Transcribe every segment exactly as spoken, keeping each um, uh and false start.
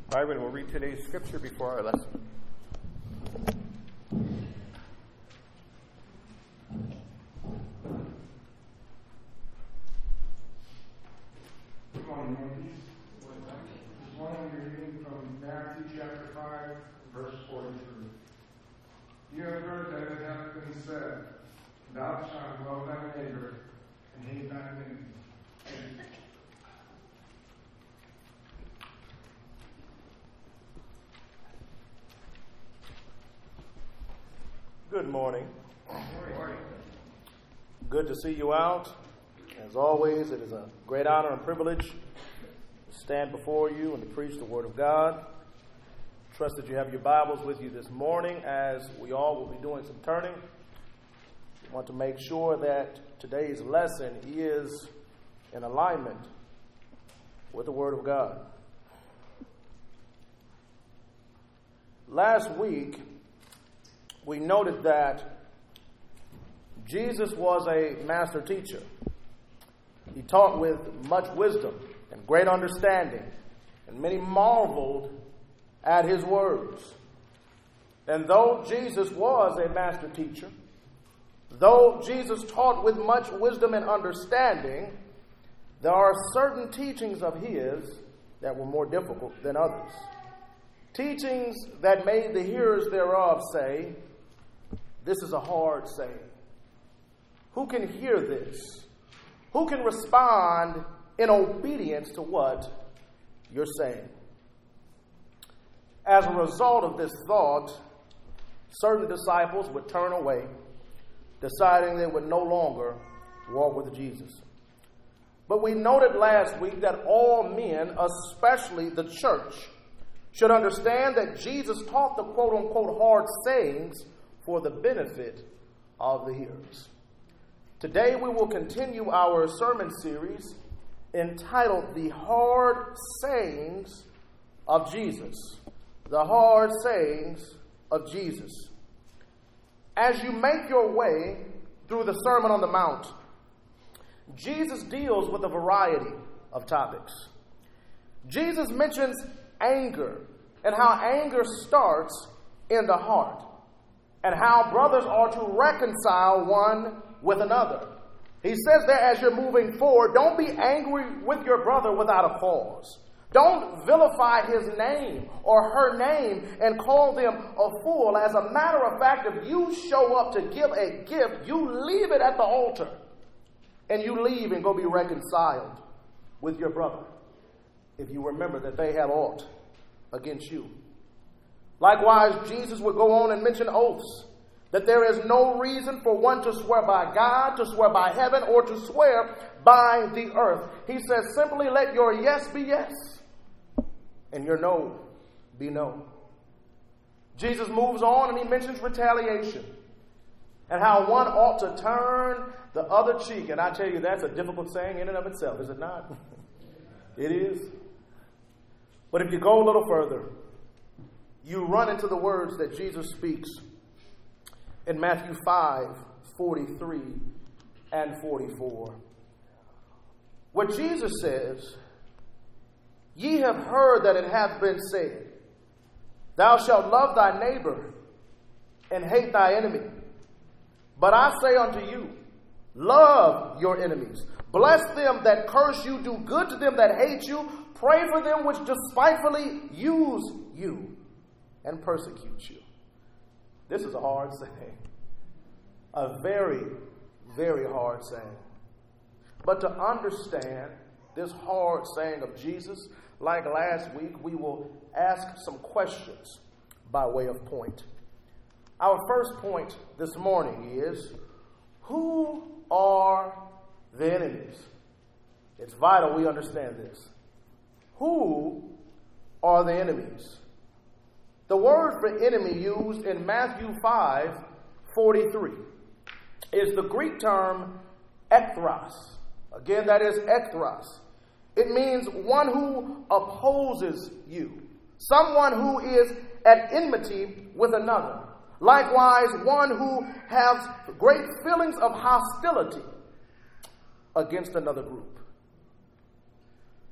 Byron will read today's scripture before our lesson. Good morning, ladies. This morning we're reading from Matthew chapter five, verse forty-three. You have heard that it hath been said, Thou shalt love thy neighbor and hate thy enemy. Good morning. Good to see you out. As always, it is a great honor and privilege to stand before you and to preach the Word of God. Trust that you have your Bibles with you this morning, as we all will be doing some turning. We want to make sure that today's lesson is in alignment with the Word of God. Last week, we noted that Jesus was a master teacher. He taught with much wisdom and great understanding, and many marveled at his words. And though Jesus was a master teacher, though Jesus taught with much wisdom and understanding, there are certain teachings of his that were more difficult than others. Teachings that made the hearers thereof say, "This is a hard saying. Who can hear this? Who can respond in obedience to what you're saying?" As a result of this thought, certain disciples would turn away, deciding they would no longer walk with Jesus. But we noted last week that all men, especially the church, should understand that Jesus taught the quote-unquote hard sayings for the benefit of the hearers. Today we will continue our sermon series entitled The Hard Sayings of Jesus. The Hard Sayings of Jesus. As you make your way through the Sermon on the Mount, Jesus deals with a variety of topics. Jesus mentions anger and how anger starts in the heart, and how brothers are to reconcile one with another. He says that as you're moving forward, don't be angry with your brother without a cause. Don't vilify his name or her name and call them a fool. As a matter of fact, if you show up to give a gift, you leave it at the altar, and you leave and go be reconciled with your brother if you remember that they have aught against you. Likewise, Jesus would go on and mention oaths, that there is no reason for one to swear by God, to swear by heaven, or to swear by the earth. He says, simply let your yes be yes, and your no be no. Jesus moves on and he mentions retaliation, and how one ought to turn the other cheek. And I tell you, that's a difficult saying in and of itself, is it not? It is. But if you go a little further, you run into the words that Jesus speaks in Matthew five, forty-three and forty-four. Where Jesus says, "Ye have heard that it hath been said, Thou shalt love thy neighbor and hate thy enemy. But I say unto you, love your enemies. Bless them that curse you. Do good to them that hate you. Pray for them which despitefully use you and persecute you." This is a hard saying. A very, very hard saying. But to understand this hard saying of Jesus, like last week, we will ask some questions by way of point. Our first point this morning is, who are the enemies? It's vital we understand this. Who are the enemies? The word for enemy used in Matthew five forty-three is the Greek term ekthros. Again, that is ekthros. It means one who opposes you, someone who is at enmity with another. Likewise, one who has great feelings of hostility against another group.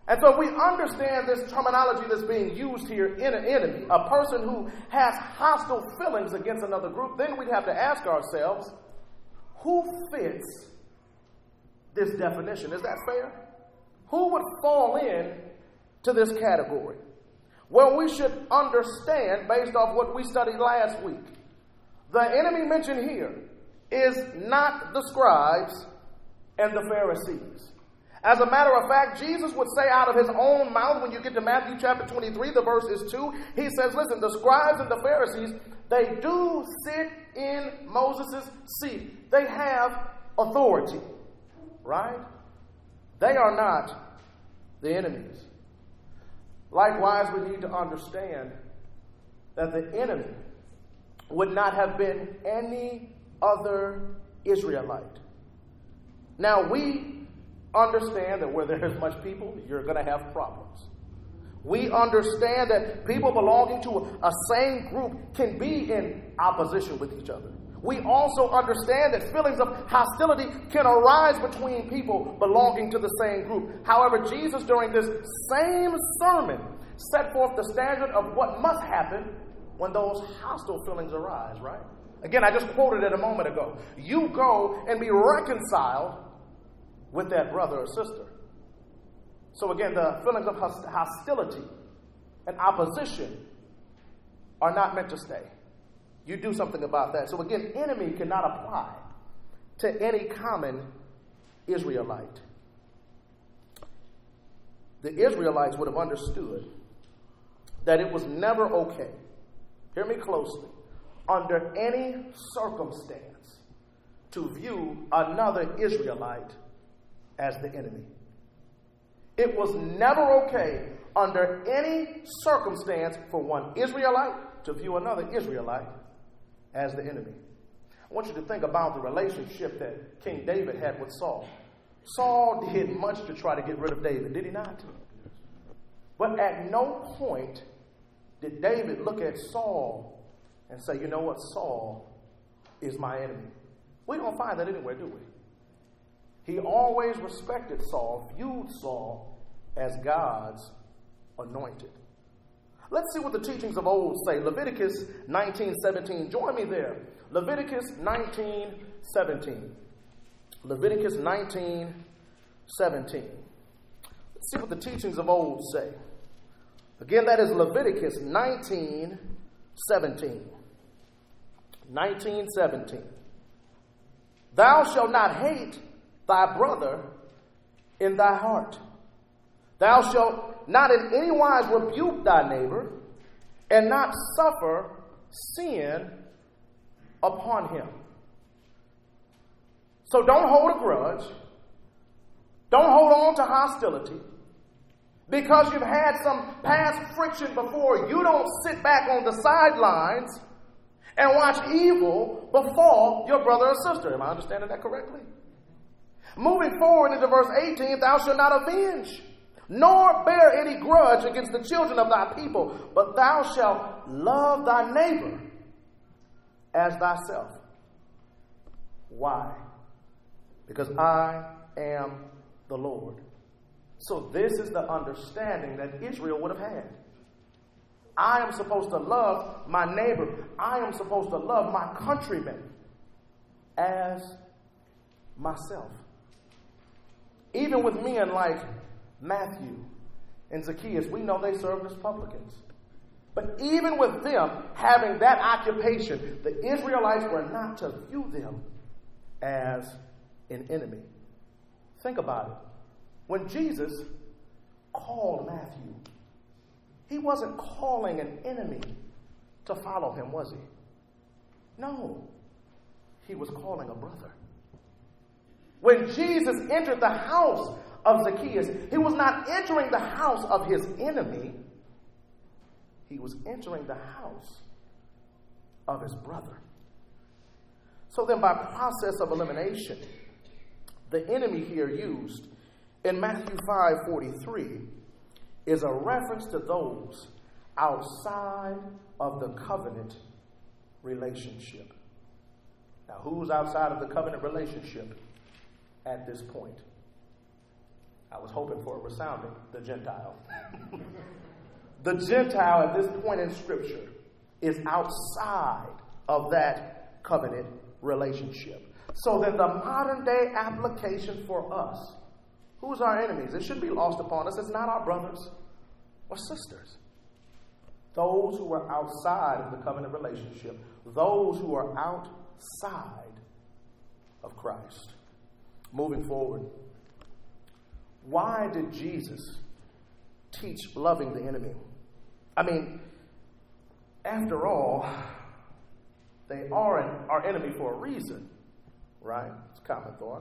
And so we understand this terminology that's being used here in an enemy, a person who has hostile feelings against another group. Then we'd have to ask ourselves, who fits this definition? Is that fair? Who would fall in to this category? Well, we should understand, based off what we studied last week, the enemy mentioned here is not the scribes and the Pharisees. As a matter of fact, Jesus would say out of his own mouth, when you get to Matthew chapter twenty-three, the verse is two, he says, listen, the scribes and the Pharisees, they do sit in Moses' seat. They have authority, right? They are not the enemies. Likewise, we need to understand that the enemy would not have been any other Israelite. Now, we understand that where there is much people, you're going to have problems. We understand that people belonging to a same group can be in opposition with each other. We also understand that feelings of hostility can arise between people belonging to the same group. However, Jesus, during this same sermon, set forth the standard of what must happen when those hostile feelings arise, right? Again, I just quoted it a moment ago. You go and be reconciled with that brother or sister. So again, the feelings of hostility and opposition are not meant to stay. You do something about that. So again, enemy cannot apply to any common Israelite. The Israelites would have understood that it was never okay, hear me closely, under any circumstance to view another Israelite as the enemy. It was never okay under any circumstance for one Israelite to view another Israelite as the enemy. I want you to think about the relationship that King David had with Saul. Saul did much to try to get rid of David, did he not? But at no point did David look at Saul and say, you know what, Saul is my enemy. We don't find that anywhere, do we? He always respected Saul, viewed Saul as God's anointed. Let's see what the teachings of old say. Leviticus nineteen seventeen. Join me there. Leviticus nineteen seventeen. Leviticus nineteen seventeen. Let's see what the teachings of old say. Again, that is Leviticus nineteen seventeen. nineteen seventeen. Thou shalt not hate thy brother in thy heart. Thou shalt not in any wise rebuke thy neighbor, and not suffer sin upon him. So don't hold a grudge. Don't hold on to hostility. Because you've had some past friction before, you don't sit back on the sidelines and watch evil befall your brother or sister. Am I understanding that correctly? Moving forward into verse eighteen, thou shalt not avenge, nor bear any grudge against the children of thy people, but thou shalt love thy neighbor as thyself. Why? Because I am the Lord. So this is the understanding that Israel would have had. I am supposed to love my neighbor. I am supposed to love my countrymen as myself. Even with men like Matthew and Zacchaeus, we know they served as publicans. But even with them having that occupation, the Israelites were not to view them as an enemy. Think about it. When Jesus called Matthew, he wasn't calling an enemy to follow him, was he? No. He was calling a brother. When Jesus entered the house of Zacchaeus, he was not entering the house of his enemy. He was entering the house of his brother. So then, by process of elimination, the enemy here used in Matthew five forty-three is a reference to those outside of the covenant relationship. Now, who's outside of the covenant relationship at this point? I was hoping for a resounding, the Gentile. The Gentile at this point in Scripture is outside of that covenant relationship. So then the modern day application for us, who's our enemies? It shouldn't be lost upon us. It's not our brothers or sisters. Those who are outside of the covenant relationship. Those who are outside of Christ. Moving forward. Why did Jesus teach loving the enemy? I mean, after all, they are an, our enemy for a reason, right? It's a common thought.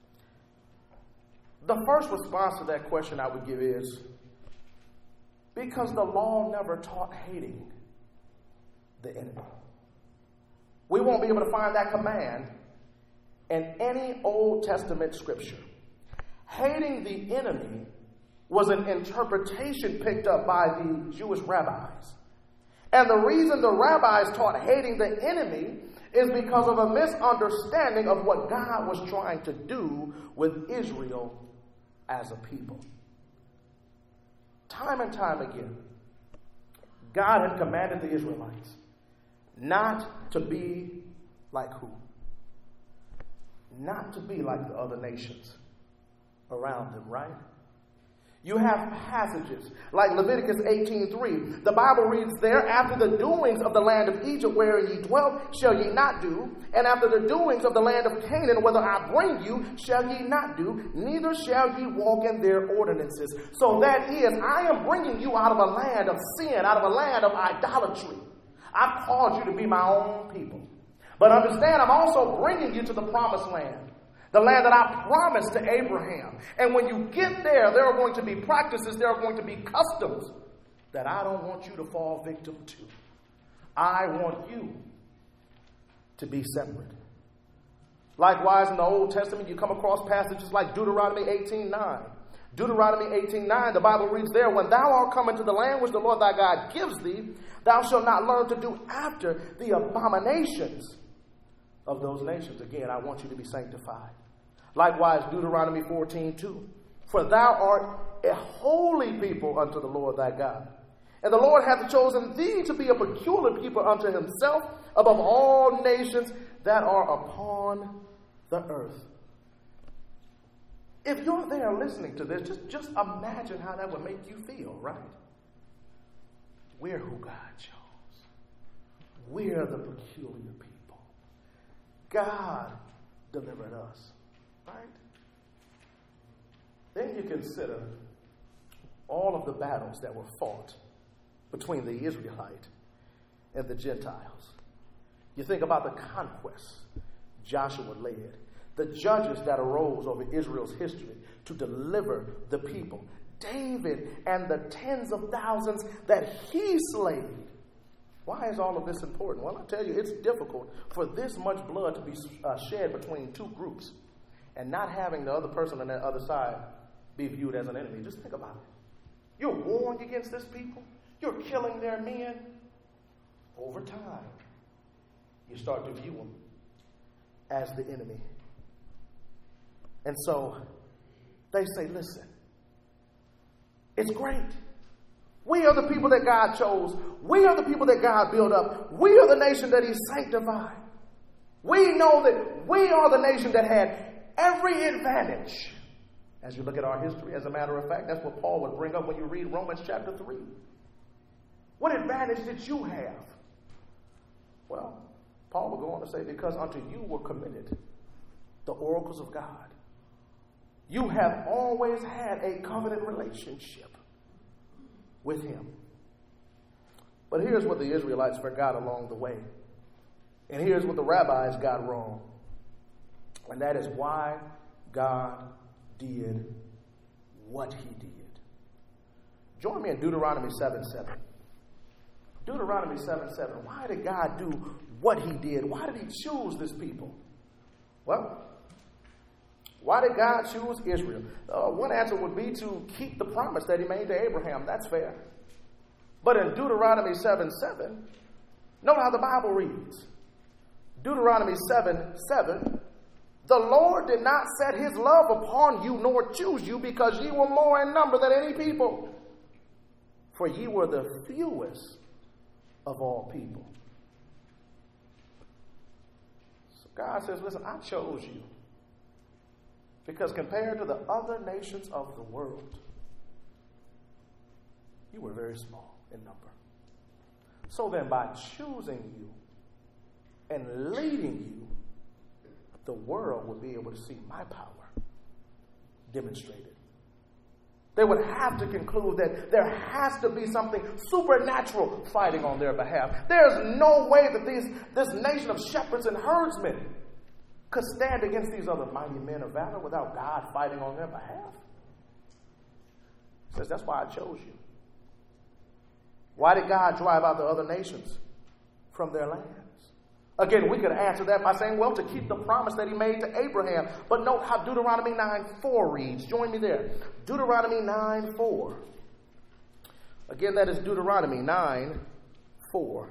The first response to that question I would give is because the law never taught hating the enemy. We won't be able to find that command in any Old Testament scripture. Hating the enemy was an interpretation picked up by the Jewish rabbis. And the reason the rabbis taught hating the enemy is because of a misunderstanding of what God was trying to do with Israel as a people. Time and time again, God had commanded the Israelites not to be like who? Not to be like the other nations around them, right? You have passages like Leviticus eighteen three. The Bible reads there, after the doings of the land of Egypt wherein ye dwelt, shall ye not do, and after the doings of the land of Canaan, whither I bring you, shall ye not do, neither shall ye walk in their ordinances. So that is, I am bringing you out of a land of sin, out of a land of idolatry. I've called you to be my own people. But understand, I'm also bringing you to the promised land. The land that I promised to Abraham. And when you get there, there are going to be practices, there are going to be customs that I don't want you to fall victim to. I want you to be separate. Likewise, in the Old Testament, you come across passages like Deuteronomy eighteen nine. Deuteronomy eighteen nine, the Bible reads there, when thou art come into the land which the Lord thy God gives thee, thou shalt not learn to do after the abominations of those nations. Again, I want you to be sanctified. Likewise, Deuteronomy fourteen two. For thou art a holy people unto the Lord thy God. And the Lord hath chosen thee to be a peculiar people unto himself above all nations that are upon the earth. If you're there listening to this, just, just imagine how that would make you feel, right? We're who God chose. We're the peculiar people. God delivered us, right? Then you consider all of the battles that were fought between the Israelite and the Gentiles. You think about the conquests Joshua led, the judges that arose over Israel's history to deliver the people, David and the tens of thousands that he slayed. Why is all of this important? Well, I tell you, it's difficult for this much blood to be uh, shed between two groups and not having the other person on the other side be viewed as an enemy. Just think about it. You're warring against this people. You're killing their men. Over time, you start to view them as the enemy. And so they say, listen, it's great. We are the people that God chose. We are the people that God built up. We are the nation that he sanctified. We know that we are the nation that had every advantage. As you look at our history, as a matter of fact, that's what Paul would bring up when you read Romans chapter three. What advantage did you have? Well, Paul would go on to say, because unto you were committed the oracles of God. You have always had a covenant relationship with him. But here's what the Israelites forgot along the way. And here's what the rabbis got wrong. And that is why God did what he did. Join me in Deuteronomy seven seven. Deuteronomy seven seven. Why did God do what he did? Why did he choose this people? Well, why did God choose Israel? Uh, one answer would be to keep the promise that he made to Abraham. That's fair. But in Deuteronomy seven seven, note how the Bible reads. Deuteronomy seven seven, The Lord did not set his love upon you, nor choose you, because ye were more in number than any people. For ye were the fewest of all people. So God says, listen, I chose you. Because compared to the other nations of the world, you were very small in number. So then by choosing you and leading you, the world would be able to see my power demonstrated. They would have to conclude that there has to be something supernatural fighting on their behalf. There's no way that these, this nation of shepherds and herdsmen could stand against these other mighty men of valor without God fighting on their behalf. He says, that's why I chose you. Why did God drive out the other nations from their lands? Again, we could answer that by saying, well, to keep the promise that he made to Abraham. But note how Deuteronomy nine four reads. Join me there. Deuteronomy nine four. Again, that is Deuteronomy nine four.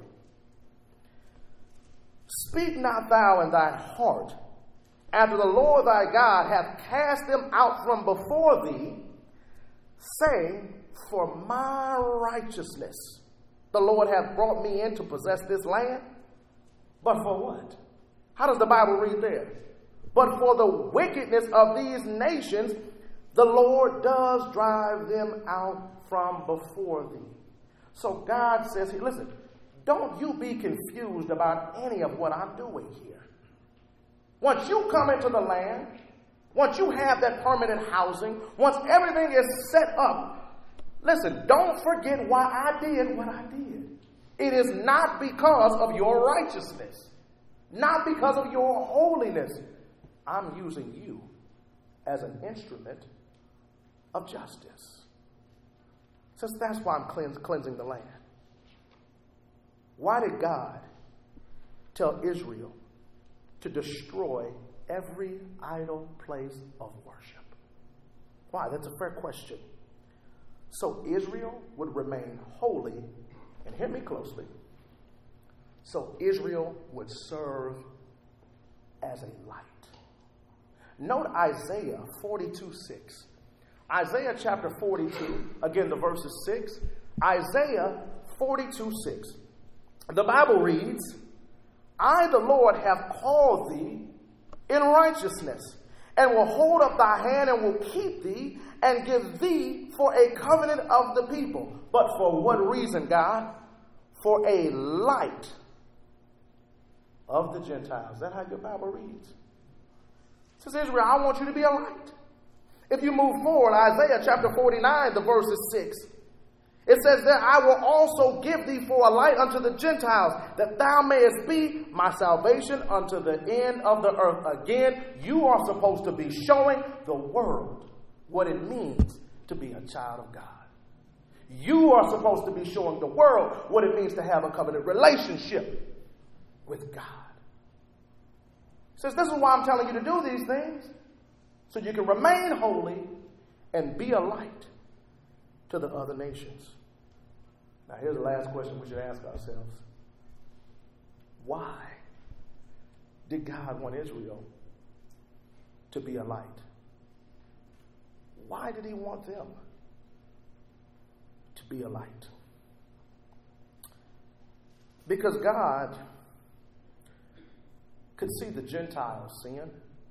Speak not thou in thy heart, after the Lord thy God hath cast them out from before thee, saying, for my righteousness the Lord hath brought me in to possess this land. But for what? How does the Bible read there? But for the wickedness of these nations, the Lord does drive them out from before thee. So God says, hey, listen, don't you be confused about any of what I'm doing here. Once you come into the land, once you have that permanent housing, once everything is set up, listen, don't forget why I did what I did. It is not because of your righteousness, not because of your holiness. I'm using you as an instrument of justice. Says that's why I'm cleans, cleansing the land. Why did God tell Israel to destroy every idol place of worship? Why? That's a fair question. So Israel would remain holy, and hear me closely, so Israel would serve as a light. Note Isaiah forty-two six. Isaiah chapter forty-two, again the verse is six. Isaiah forty-two six. The Bible reads, I, the Lord, have called thee in righteousness, and will hold up thy hand and will keep thee and give thee for a covenant of the people. But for what reason, God? For a light of the Gentiles. Is that how your Bible reads? It says, Israel, I want you to be a light. If you move forward, Isaiah chapter forty-nine, the verse is six. It says that I will also give thee for a light unto the Gentiles, that thou mayest be my salvation unto the end of the earth. Again, you are supposed to be showing the world what it means to be a child of God. You are supposed to be showing the world what it means to have a covenant relationship with God. It says this is why I'm telling you to do these things, so you can remain holy and be a light to the other nations. Now, here's the last question we should ask ourselves. Why did God want Israel to be a light? Why did he want them to be a light? Because God could see the Gentiles sin,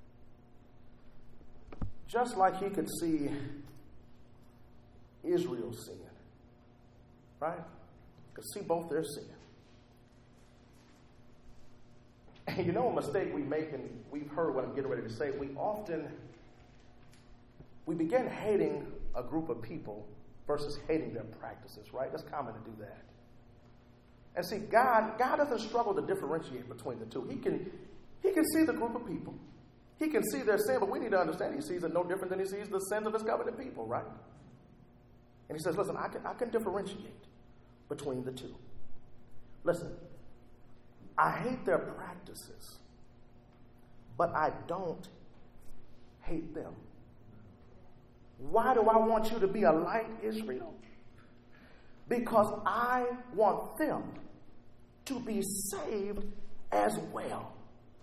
just like he could see Israel's sin. Right? Could see both their sin. And you know a mistake we make, and we've heard what I'm getting ready to say, we often, we begin hating a group of people versus hating their practices, right? That's common to do that. And see, God, God doesn't struggle to differentiate between the two. He can, he can see the group of people. He can see their sin, but we need to understand he sees it no different than he sees the sins of his covenant people, right? And he says, listen, I can, I can differentiate between the two. Listen, I hate their practices, but I don't hate them. Why do I want you to be a light, Israel? Because I want them to be saved as well.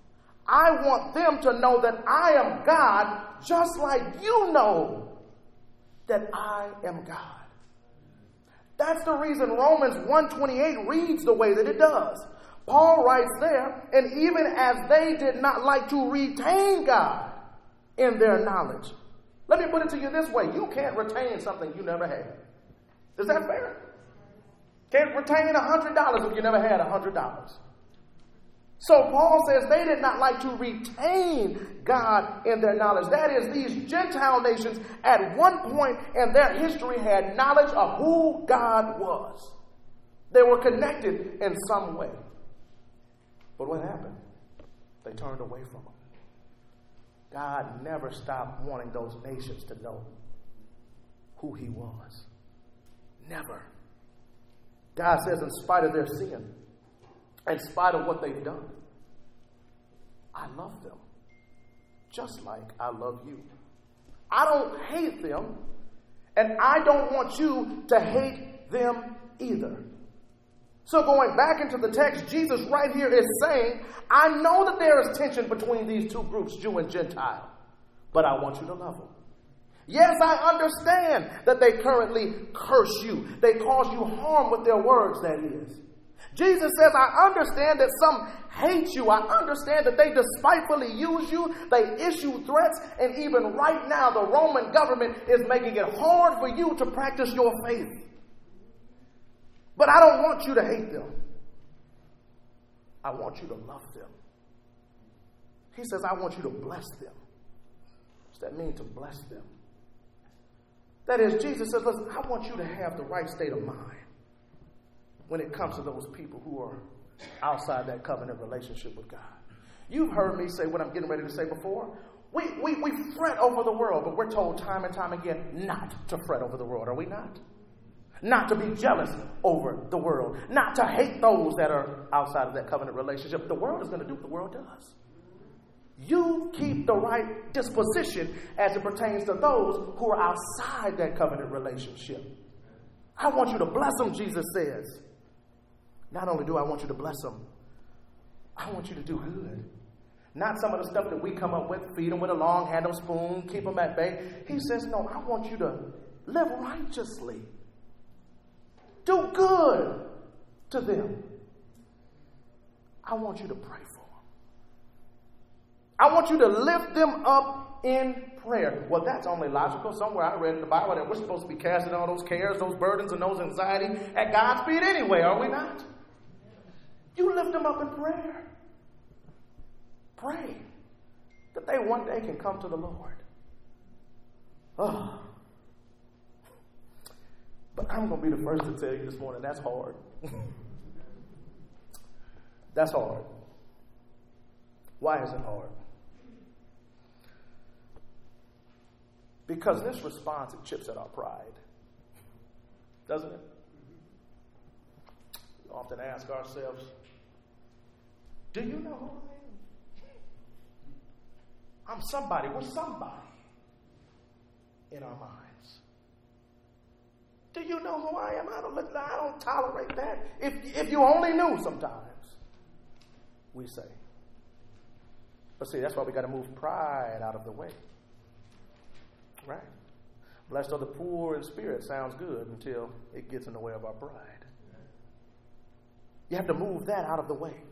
I want them to know that I am God, just like you know that I am God. That's the reason Romans one twenty-eight reads the way that it does. Paul writes there, and even as they did not like to retain God in their knowledge. Let me put it to you this way. You can't retain something you never had. Is that fair? Can't retain one hundred dollars if you never had one hundred dollars. So Paul says they did not like to retain God in their knowledge. That is, these Gentile nations at one point in their history had knowledge of who God was. They were connected in some way. But what happened? They turned away from him. God never stopped wanting those nations to know who he was. Never. God says, in spite of their sin, in spite of what they've done, I love them just like I love you. I don't hate them, and I don't want you to hate them either. So going back into the text, Jesus right here is saying, I know that there is tension between these two groups, Jew and Gentile, but I want you to love them. Yes, I understand that they currently curse you. They cause you harm with their words, that is. Jesus says, I understand that some hate you. I understand that they despitefully use you. They issue threats. And even right now, the Roman government is making it hard for you to practice your faith. But I don't want you to hate them. I want you to love them. He says, I want you to bless them. What does that mean, to bless them? That is, Jesus says, listen, I want you to have the right state of mind when it comes to those people who are outside that covenant relationship with God. You've heard me say what I'm getting ready to say before. We, we, we fret over the world, but we're told time and time again not to fret over the world, are we not? Not to be jealous over the world. Not to hate those that are outside of that covenant relationship. The world is going to do what the world does. You keep the right disposition as it pertains to those who are outside that covenant relationship. I want you to bless them, Jesus says. Not only do I want you to bless them, I want you to do good. Not some of the stuff that we come up with, feed them with a long-handled spoon, keep them at bay. He says, no, I want you to live righteously. Do good to them. I want you to pray for them. I want you to lift them up in prayer. Well, that's only logical. Somewhere I read in the Bible that we're supposed to be casting all those cares, those burdens, and those anxiety at God's feet anyway, are we not? You lift them up in prayer. Pray that they one day can come to the Lord. Oh. But I'm going to be the first to tell you this morning, that's hard. That's hard. Why is it hard? Because this response, it chips at our pride. Doesn't it? We often ask ourselves, do you know who I am? I'm somebody. We're somebody in our minds. Do you know who I am? I don't, I don't tolerate that. If, if you only knew, sometimes we say. But see, that's why we got to move pride out of the way. Right? Blessed are the poor in spirit sounds good until it gets in the way of our pride. You have to move that out of the way.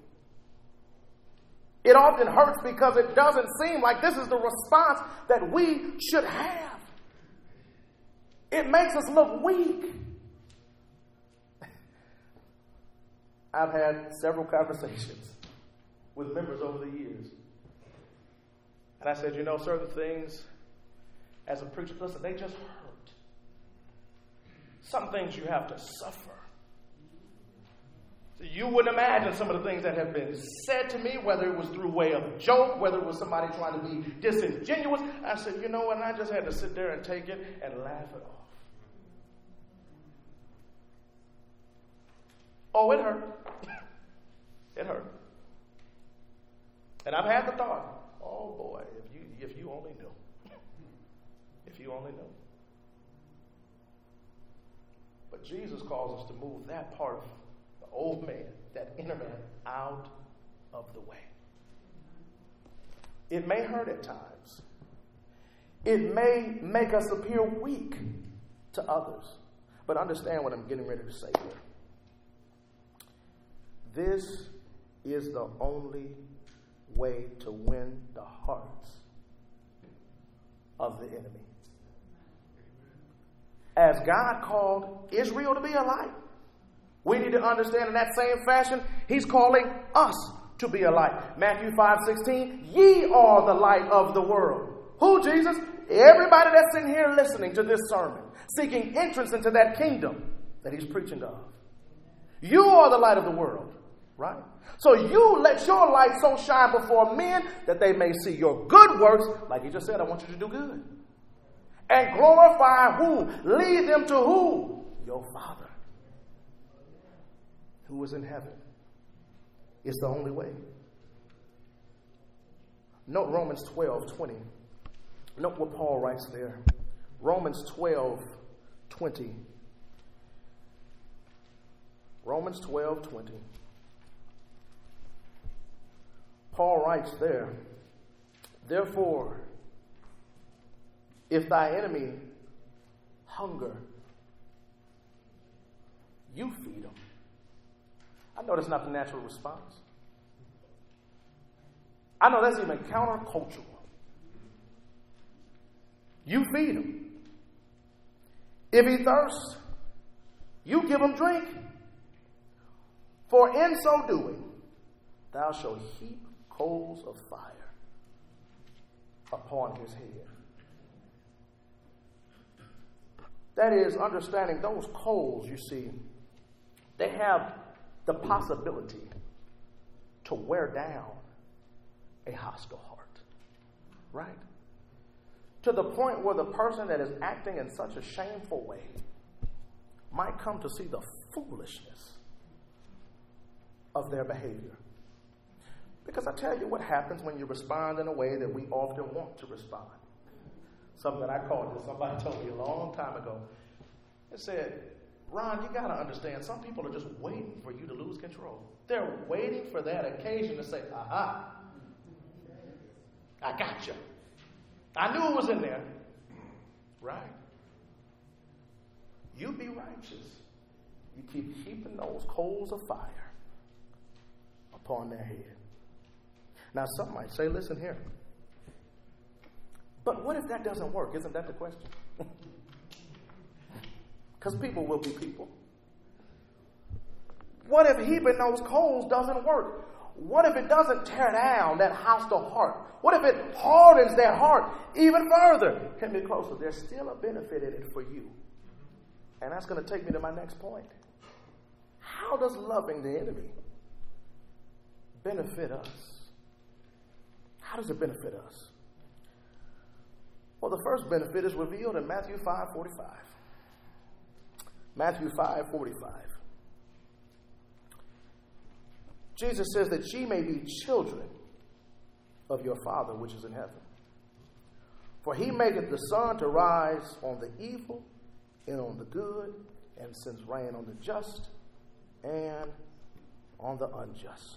It often hurts because it doesn't seem like this is the response that we should have. It makes us look weak. I've had several conversations with members over the years. And I said, you know, certain things, as a preacher, listen, they just hurt. Some things you have to suffer. You wouldn't imagine some of the things that have been said to me, whether it was through way of joke, whether it was somebody trying to be disingenuous. I said, you know what, and I just had to sit there and take it and laugh it off. Oh, it hurt. It hurt. And I've had the thought, oh boy, if you if you only knew. If you only knew. But Jesus calls us to move that part of the old man, that inner man, out of the way. It may hurt at times. It may make us appear weak to others. But understand what I'm getting ready to say here. This is the only way to win the hearts of the enemy. As God called Israel to be a light, we need to understand in that same fashion, he's calling us to be a light. Matthew five sixteen, ye are the light of the world. Who, Jesus? Everybody that's in here listening to this sermon, seeking entrance into that kingdom that he's preaching of. You are the light of the world, right? So you let your light so shine before men that they may see your good works, like he just said, I want you to do good. And glorify who? Lead them to who? Your Father, who is in heaven. It's the only way. Note Romans twelve twenty. Note what Paul writes there. Romans twelve twenty. Romans twelve twenty. Paul writes there, therefore, if thy enemy hunger, you feed him. I know that's not the natural response. I know that's even countercultural. You feed him. If he thirsts, you give him drink. For in so doing, thou shalt heap coals of fire upon his head. That is, understanding those coals, you see, they have the possibility to wear down a hostile heart, right? To the point where the person that is acting in such a shameful way might come to see the foolishness of their behavior. Because I tell you what happens when you respond in a way that we often want to respond. Something that I called this, somebody told me a long time ago. It said, Ron, you got to understand, some people are just waiting for you to lose control. They're waiting for that occasion to say, aha, I got you. I knew it was in there. Right? You be righteous. You keep heaping those coals of fire upon their head. Now, some might say, listen here. But what if that doesn't work? Isn't that the question? Because people will be people. What if heaping those coals doesn't work? What if it doesn't tear down that hostile heart? What if it hardens their heart even further? Get me closer. There's still a benefit in it for you. And that's going to take me to my next point. How does loving the enemy benefit us? How does it benefit us? Well, the first benefit is revealed in Matthew five forty-five. Matthew five forty-five. Jesus says that ye may be children of your Father which is in heaven. For he maketh the sun to rise on the evil and on the good, and sends rain on the just and on the unjust.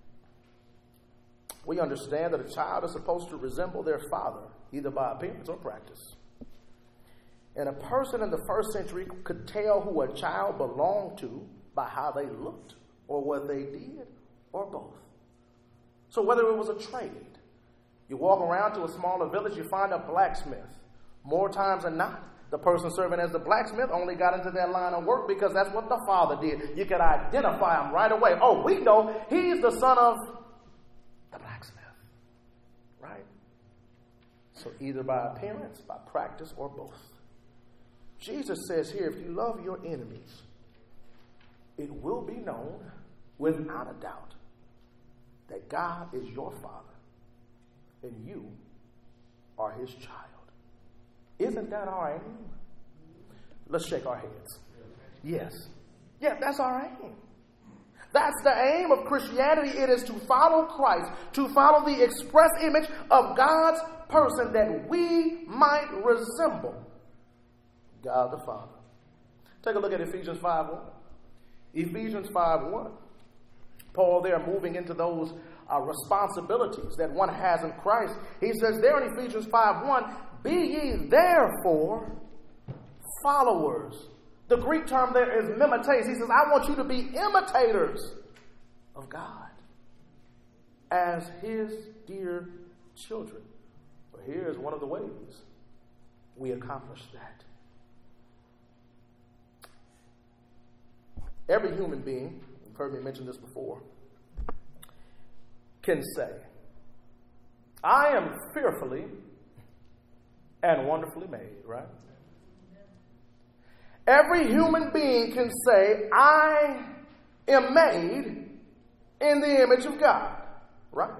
We understand that a child is supposed to resemble their father, either by appearance or practice. And a person in the first century could tell who a child belonged to by how they looked or what they did or both. So whether it was a trade, you walk around to a smaller village, you find a blacksmith. More times than not, the person serving as the blacksmith only got into that line of work because that's what the father did. You could identify him right away. Oh, we know he's the son of the blacksmith. Right? So either by appearance, by practice, or both. Jesus says here, if you love your enemies, it will be known without a doubt that God is your Father and you are his child. Isn't that our aim? Let's shake our heads. Yes. Yeah, that's our aim. That's the aim of Christianity. It is to follow Christ, to follow the express image of God's person that we might resemble God the Father. Take a look at Ephesians five one. Ephesians five one. Paul there moving into those uh, responsibilities that one has in Christ. He says there in Ephesians five one, be ye therefore followers. The Greek term there is mimetes. He says, I want you to be imitators of God as his dear children. Well, here's one of the ways we accomplish that. Every human being, you've heard me mention this before, can say, I am fearfully and wonderfully made, right? Every human being can say, I am made in the image of God, right?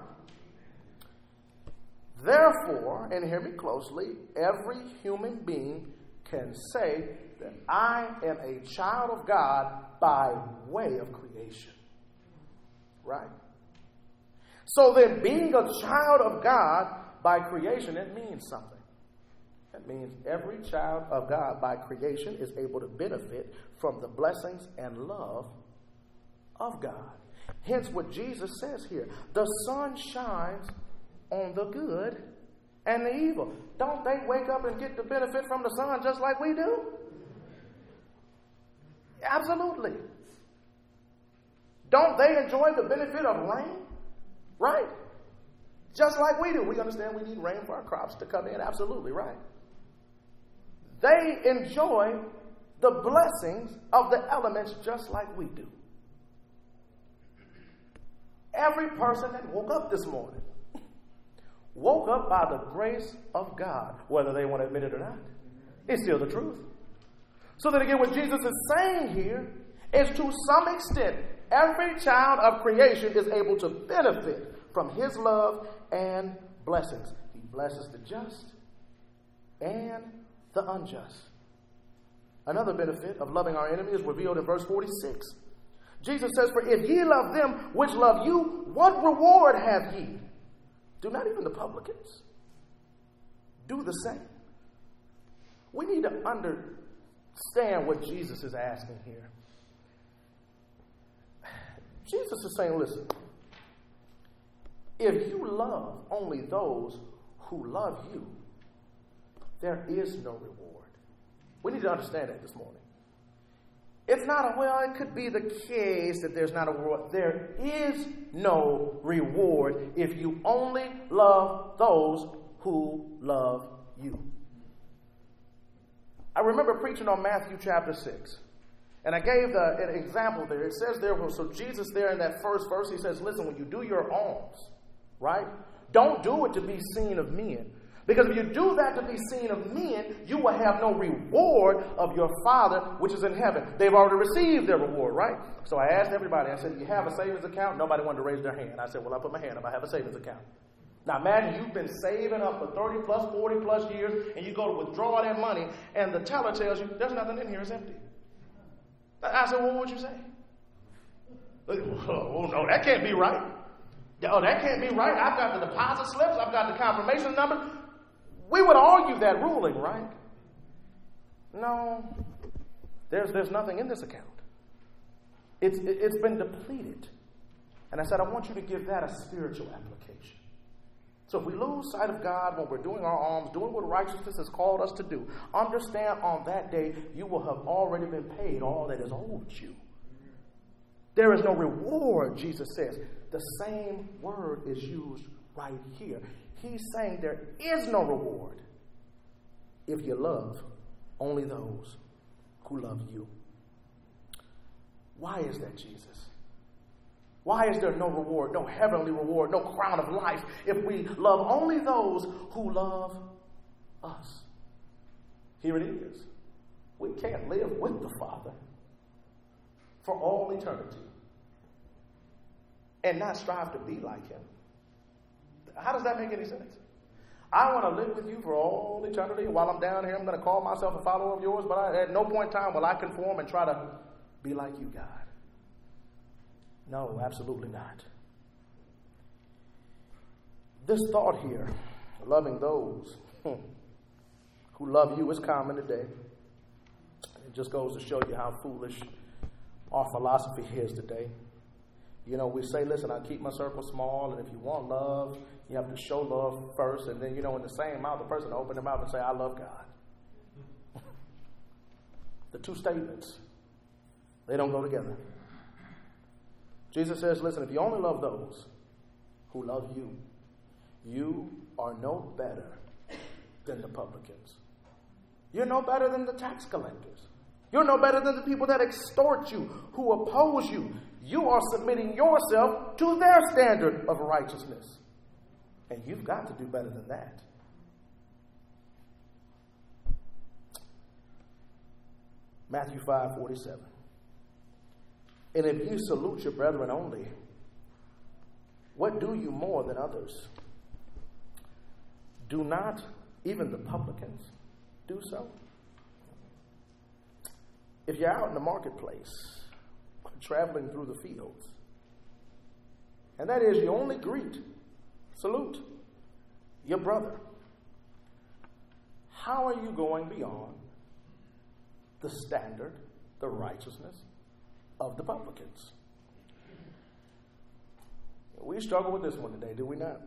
Therefore, and hear me closely, every human being can say that I am a child of God by way of creation, right? So then, being a child of God by creation, it means something. That means every child of God by creation is able to benefit from the blessings and love of God. Hence what Jesus says here. The sun shines on the good and the evil. Don't they wake up and get the benefit from the sun just like we do? Absolutely. Don't they enjoy the benefit of rain? Right? Just like we do. We understand we need rain for our crops to come in. Absolutely, right. They enjoy the blessings of the elements just like we do. Every person that woke up this morning woke up by the grace of God, whether they want to admit it or not. It's still the truth. So that again, what Jesus is saying here is to some extent, every child of creation is able to benefit from his love and blessings. He blesses the just and the unjust. Another benefit of loving our enemy is revealed in verse forty-six. Jesus says, for if ye love them which love you, what reward have ye? Do not even the publicans do the same? We need to understand what Jesus is asking here. Jesus is saying, listen, if you love only those who love you, there is no reward. We need to understand that this morning. It's not a, well, it could be the case that there's not a reward. There is no reward if you only love those who love you. I remember preaching on Matthew chapter six. And I gave the, an example there. It says there, so Jesus there in that first verse, he says, listen, when you do your alms, right? Don't do it to be seen of men. Because if you do that to be seen of men, you will have no reward of your Father which is in heaven. They've already received their reward, right? So I asked everybody, I said, do you have a savings account? Nobody wanted to raise their hand. I said, well, I put my hand up. I have a savings account. Now imagine you've been saving up for thirty plus, forty plus years, and you go to withdraw that money, and the teller tells you, there's nothing in here, it's empty. I said, well, what would you say? Oh, no, that can't be right. Oh, that can't be right. I've got the deposit slips. I've got the confirmation number. We would argue that ruling, right? No, there's, there's nothing in this account. It's, it's been depleted. And I said, I want you to give that a spiritual application. So if we lose sight of God when we're doing our alms, doing what righteousness has called us to do, understand on that day you will have already been paid all that is owed you. There is no reward, Jesus says. The same word is used right here. He's saying there is no reward if you love only those who love you. Why is that, Jesus? Why is there no reward, no heavenly reward, no crown of life if we love only those who love us? Here it is. We can't live with the Father for all eternity and not strive to be like him. How does that make any sense? I want to live with you for all eternity. While I'm down here, I'm going to call myself a follower of yours, but I, at no point in time will I conform and try to be like you, God. No, absolutely not. This thought here, loving those who love you, is common today. It just goes to show you how foolish our philosophy is today. You know, we say, listen, I keep my circle small, and if you want love, you have to show love first. And then, you know, in the same mouth, the person open their mouth and say, I love God. The two statements, they don't go together. Jesus says, listen, if you only love those who love you, you are no better than the publicans. You're no better than the tax collectors. You're no better than the people that extort you, who oppose you. You are submitting yourself to their standard of righteousness. And you've got to do better than that. Matthew five forty-seven. And if you salute your brethren only, what do you more than others? Do not even the publicans do so? If you're out in the marketplace, traveling through the fields, and that is, you only greet, salute your brother, how are you going beyond the standard, the righteousness of the publicans? We struggle with this one today, do we not?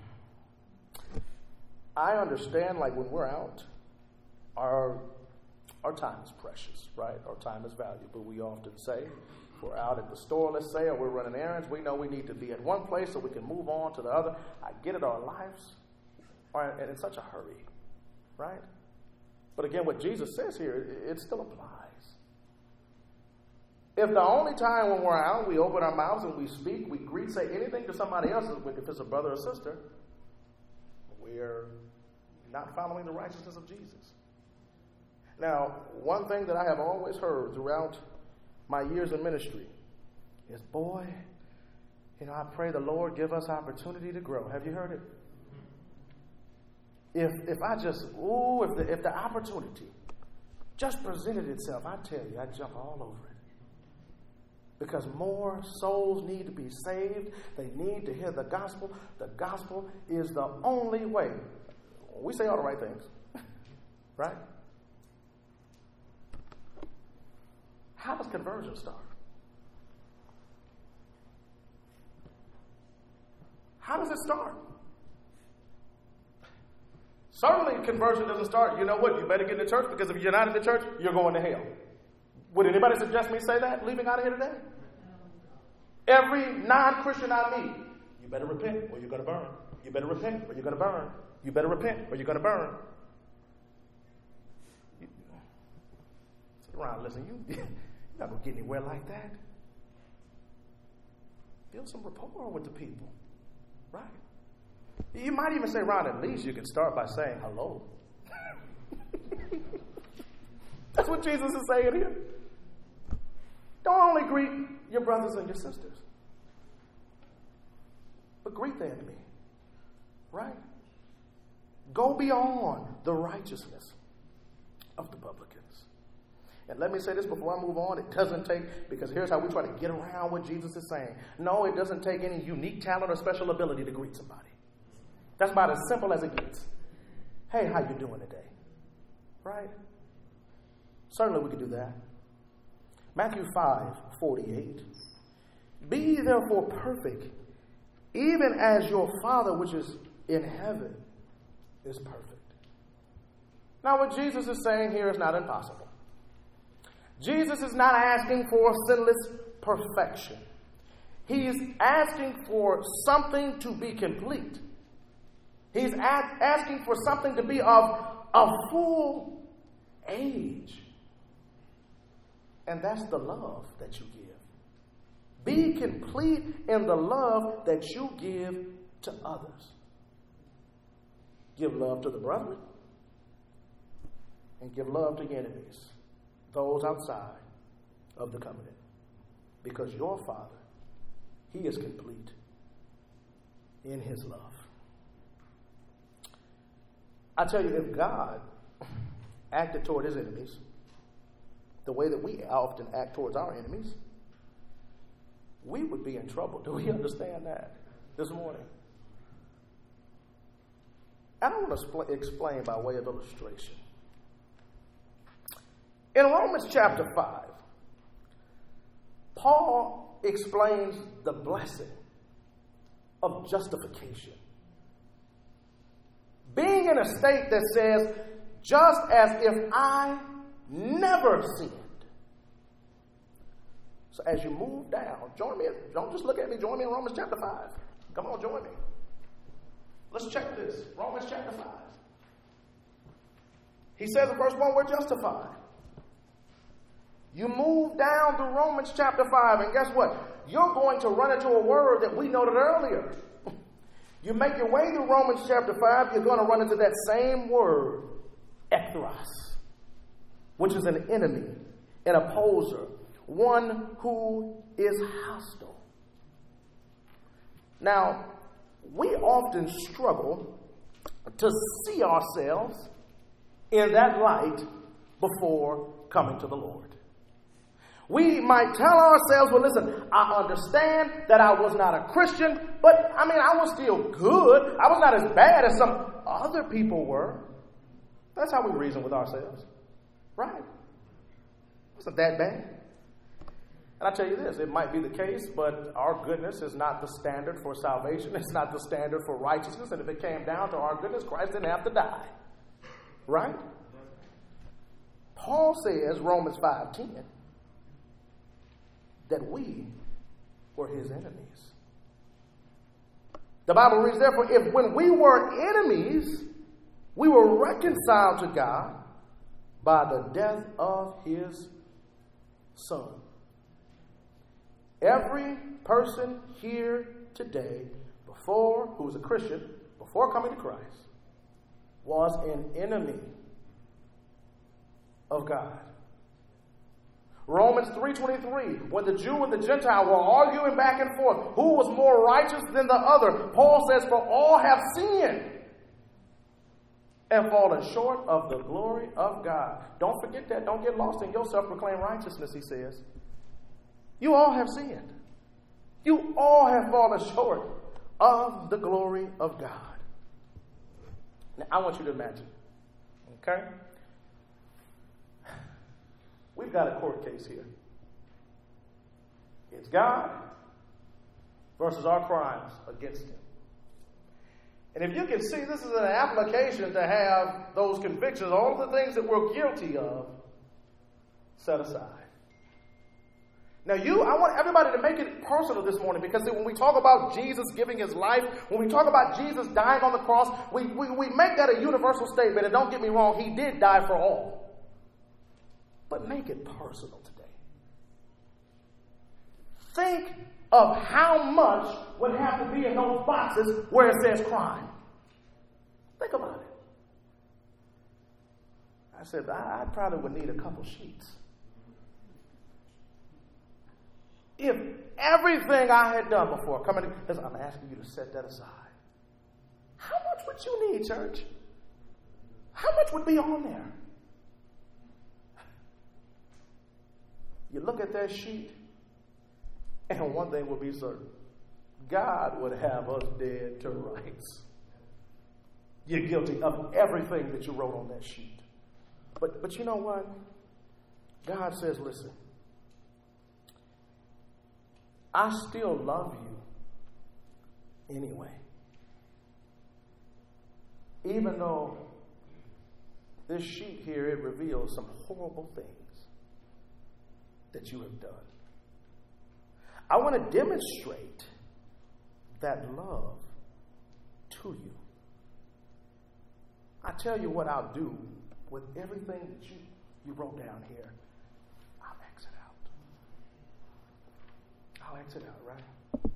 I understand, like when we're out, our our time is precious, right? Our time is valuable. We often say, if we're out at the store, let's say, or we're running errands, we know we need to be at one place so we can move on to the other. I get it, our lives are in such a hurry, right? But again, what Jesus says here, it, it still applies. If the only time when we're out, we open our mouths and we speak, we greet, say anything to somebody else, if it's a brother or sister, we're not following the righteousness of Jesus. Now, one thing that I have always heard throughout my years in ministry is, boy, you know, I pray the Lord give us opportunity to grow. Have you heard it? If if I just, ooh, if the, if the opportunity just presented itself, I tell you, I'd jump all over it. Because more souls need to be saved. They need to hear the gospel. The gospel is the only way. We say all the right things, right? How does conversion start? How does it start? Certainly conversion doesn't start, you know what, you better get in the church, because if you're not in the church, you're going to hell. Would anybody suggest me say that, leaving out of here today? Every non-Christian I meet, you better repent or you're going to burn. You better repent or you're going to burn. You better repent or you're going to burn. You, sit around, listen, you, you're not going to get anywhere like that. Build some rapport with the people, right? You might even say, Ron, at least you can start by saying hello. That's what Jesus is saying here. Don't only greet your brothers and your sisters, but greet the enemy, right? Go beyond the righteousness of the publicans. And let me say this before I move on. It doesn't take, because here's how we try to get around what Jesus is saying. No, it doesn't take any unique talent or special ability to greet somebody. That's about as simple as it gets. Hey, how you doing today? Right? Certainly we could do that. Matthew five forty-eight. Be therefore perfect, even as your Father which is in heaven is perfect. Now what Jesus is saying here is not impossible. Jesus is not asking for sinless perfection. He is asking for something to be complete. He's asking for something to be of a full age. And that's the love that you give. Be complete in the love that you give to others. Give love to the brethren. And give love to your enemies, those outside of the covenant. Because your Father, He is complete in His love. I tell you, if God acted toward His enemies the way that we often act towards our enemies, we would be in trouble. Do we understand that this morning? I don't want to spl- explain by way of illustration. In Romans chapter five, Paul explains the blessing of justification. Being in a state that says, just as if I never sinned. So as you move down, join me. Don't just look at me. Join me in Romans chapter five. Come on, join me. Let's check this. Romans chapter five. He says in verse one, we're justified. You move down to Romans chapter five, and guess what? You're going to run into a word that we noted earlier. You make your way to Romans chapter five, you're going to run into that same word, ethros, which is an enemy, an opposer, one who is hostile. Now, we often struggle to see ourselves in that light before coming to the Lord. We might tell ourselves, well, listen, I understand that I was not a Christian, but I mean, I was still good. I was not as bad as some other people were. That's how we reason with ourselves, right? It wasn't that bad. And I tell you this, it might be the case, but our goodness is not the standard for salvation. It's not the standard for righteousness. And if it came down to our goodness, Christ didn't have to die, right? Paul says, Romans five ten, that we were his enemies. The Bible reads, therefore, if when we were enemies, we were reconciled to God by the death of his Son. Every person here today, before, who was a Christian, before coming to Christ, was an enemy of God. Romans three twenty-three, when the Jew and the Gentile were arguing back and forth, who was more righteous than the other, Paul says, for all have sinned and fallen short of the glory of God. Don't forget that. Don't get lost in your self-proclaimed righteousness, he says. You all have sinned. You all have fallen short of the glory of God. Now, I want you to imagine, okay? We've got a court case here. It's God versus our crimes against him. And if you can see, this is an application to have those convictions, all the things that we're guilty of, set aside. Now, you, I want everybody to make it personal this morning, because see, when we talk about Jesus giving his life, when we talk about Jesus dying on the cross, we, we, we make that a universal statement. And don't get me wrong, he did die for all. But make it personal today. Think of how much would have to be in those boxes where it says crime. Think about it. I said, I, I probably would need a couple sheets. If everything I had done before coming to, listen, I'm asking you to set that aside. How much would you need, church? How much would be on there? You look at that sheet, and one thing will be certain. God would have us dead to rights. You're guilty of everything that you wrote on that sheet. But, but you know what? God says, listen, I still love you anyway. Even though this sheet here, it reveals some horrible things that you have done. I want to demonstrate that love to you. I tell you what I'll do with everything that you, you wrote down here. I'll exit out. I'll exit out, right?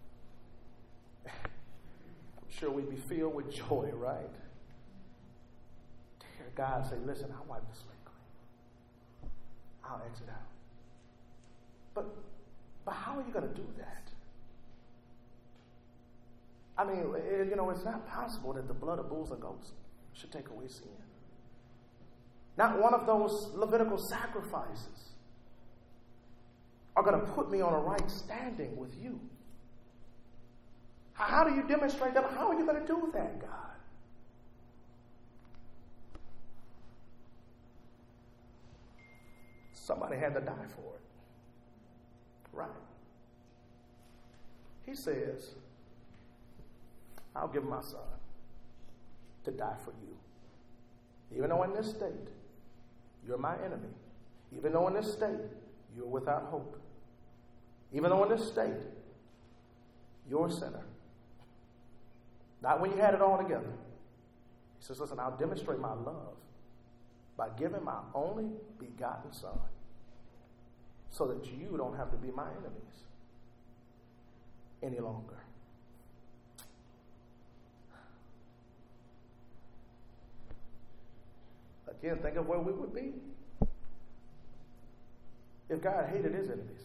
I'm sure we'd be filled with joy, right? To hear God say, listen, I'll wipe the slate clean. I'll exit out. But, but how are you going to do that? I mean, you know, it's not possible that the blood of bulls and goats should take away sin. Not one of those Levitical sacrifices are going to put me on a right standing with you. How do you demonstrate that? How are you going to do that, God? Somebody had to die for it. Right. He says, I'll give my son to die for you. Even though in this state, you're my enemy. Even though in this state, you're without hope. Even though in this state, you're a sinner. Not when you had it all together. He says, listen, I'll demonstrate my love by giving my only begotten son so that you don't have to be my enemies any longer. Again, think of where we would be if God hated his enemies.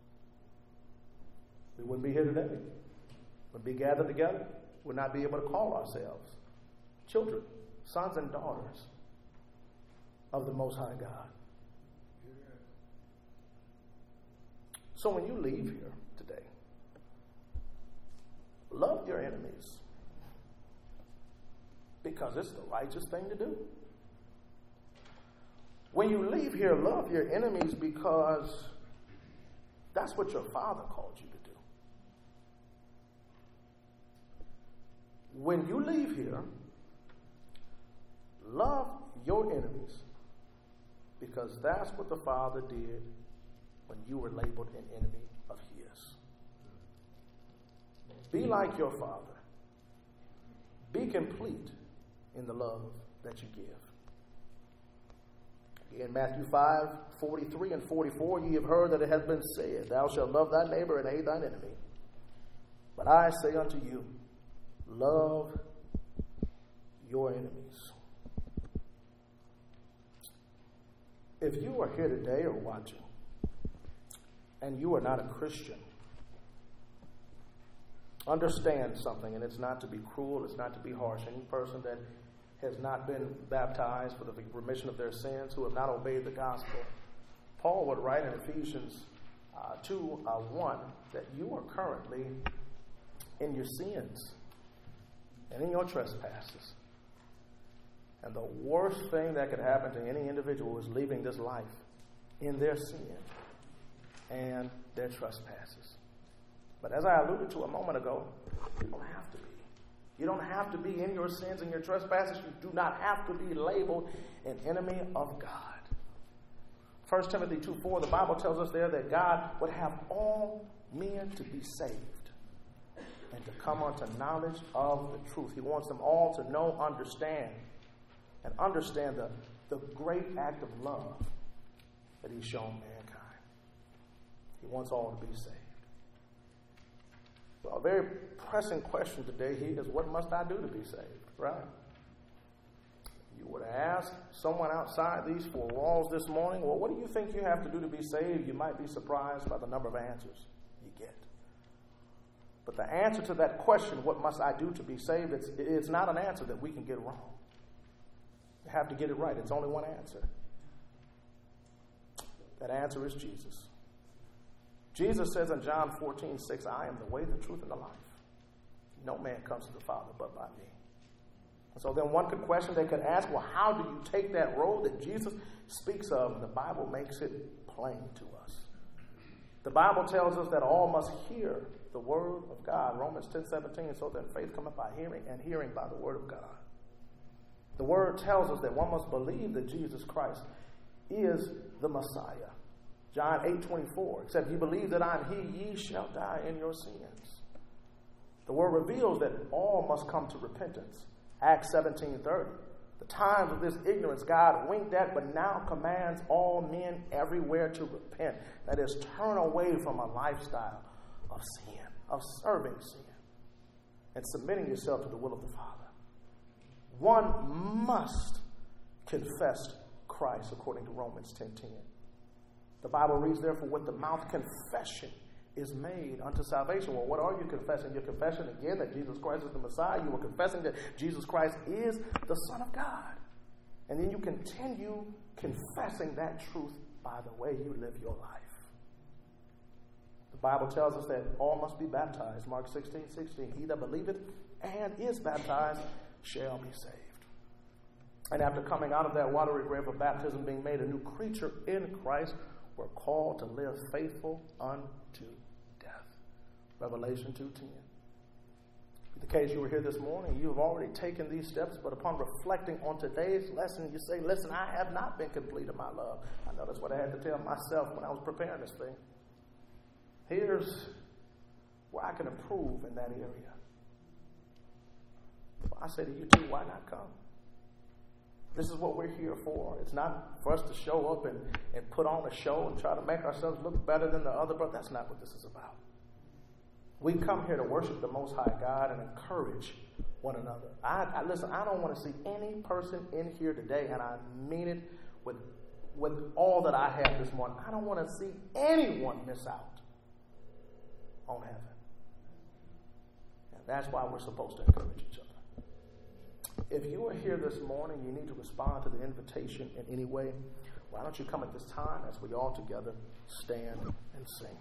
We wouldn't be here today. We'd be gathered together. We'd not be able to call ourselves children, sons and daughters of the Most High God. So when you leave here today, love your enemies because it's the righteous thing to do. When you leave here, love your enemies because that's what your Father called you to do. When you leave here, love your enemies because that's what the Father did when you were labeled an enemy of his. Be like your Father. Be complete in the love that you give. In Matthew five, forty-three and forty-four, ye have heard that it has been said, thou shalt love thy neighbor and hate thine enemy. But I say unto you, love your enemies. If you are here today or watching, and you are not a Christian, understand something, and it's not to be cruel, it's not to be harsh. Any person that has not been baptized for the remission of their sins, who have not obeyed the gospel, Paul would write in Ephesians uh, two, uh, one, that you are currently in your sins and in your trespasses. And the worst thing that could happen to any individual is leaving this life in their sin and their trespasses. But as I alluded to a moment ago, you don't have to be. You don't have to be in your sins and your trespasses. You do not have to be labeled an enemy of God. First Timothy two four, the Bible tells us there that God would have all men to be saved and to come unto knowledge of the truth. He wants them all to know, understand, and understand the, the great act of love that he's shown mankind. He wants all to be saved. So a very pressing question today here is, what must I do to be saved? Right? You were to ask someone outside these four walls this morning, well, what do you think you have to do to be saved? You might be surprised by the number of answers you get. But the answer to that question, what must I do to be saved, it's, it's not an answer that we can get wrong. You have to get it right. It's only one answer. That answer is Jesus. Jesus says in John fourteen six, I am the way, the truth, and the life. No man comes to the Father but by me. And so then one could question, they could ask, well, how do you take that road that Jesus speaks of? And the Bible makes it plain to us. The Bible tells us that all must hear the word of God. Romans ten seventeen, so that faith cometh by hearing, and hearing by the word of God. The word tells us that one must believe that Jesus Christ is the Messiah. John eight twenty-four, except you believe that I am he, ye shall die in your sins. The word reveals that all must come to repentance. Acts seventeen thirty. The times of this ignorance God winked at, but now commands all men everywhere to repent. That is, turn away from a lifestyle of sin, of serving sin, and submitting yourself to the will of the Father. One must confess Christ according to Romans ten ten. The Bible reads, therefore, with the mouth confession is made unto salvation. Well, what are you confessing? You're confessing again that Jesus Christ is the Messiah. You are confessing that Jesus Christ is the Son of God. And then you continue confessing that truth by the way you live your life. The Bible tells us that all must be baptized. Mark sixteen sixteen. He that believeth and is baptized shall be saved. And after coming out of that watery grave of baptism, being made a new creature in Christ, we're called to live faithful unto death. Revelation two ten. In the case you were here this morning, you have already taken these steps, but upon reflecting on today's lesson, you say, listen, I have not been complete in my love. I know that's what I had to tell myself when I was preparing this thing. Here's where I can improve in that area. I say to you too, why not come? This is what we're here for. It's not for us to show up and, and put on a show and try to make ourselves look better than the other, but that's not what this is about. We come here to worship the Most High God and encourage one another. I, I listen, I don't want to see any person in here today, and I mean it with, with all that I have this morning. I don't want to see anyone miss out on heaven. And that's why we're supposed to encourage each other. If you are here this morning, you need to respond to the invitation in any way. Why don't you come at this time as we all together stand and sing.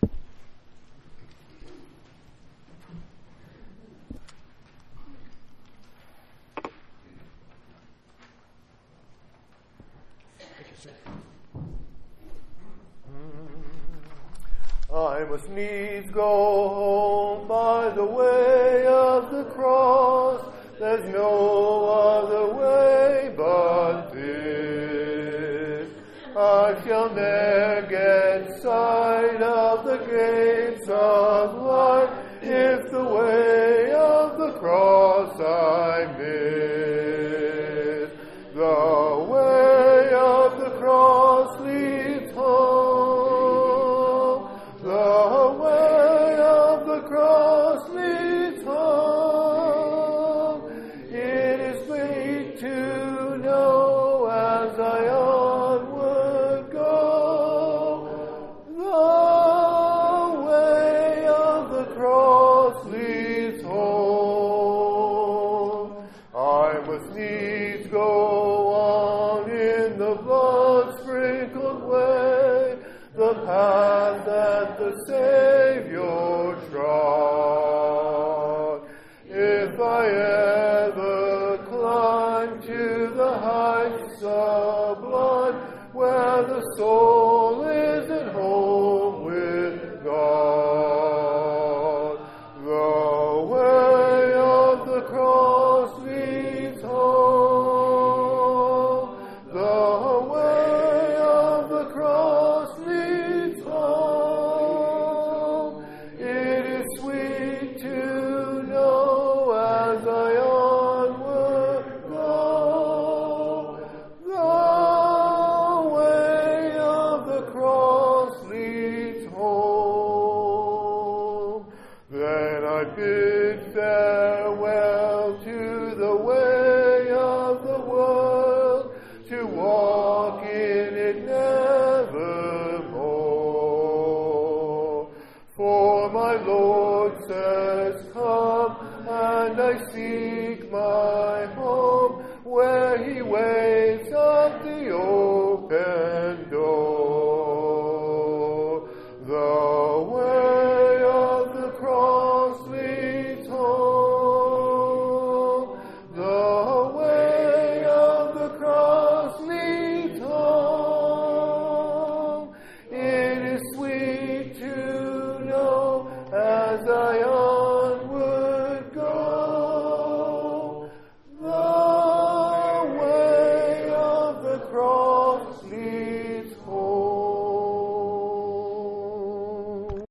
I must needs go home by the way of the cross. There's no other way but this. I shall ne'er get sight of the gates of life if the way of the cross I miss. The way of the cross leads home. The way of the cross leads home. It is sweet to know as I onward go. The way of the cross leads home. I must needs go on in the blood-sprinkled way, the path that the Savior trod. If I ever climb to the heights sublime, where the soul is at home with God, the way of the cross leads home. The way of the cross leads home. It is sweet to know as I onward go. The way of the cross leads home. Then I bid farewell to the way of the world, to walk in it nevermore. For my Lord says, come, and I seek my home, where he waits at the open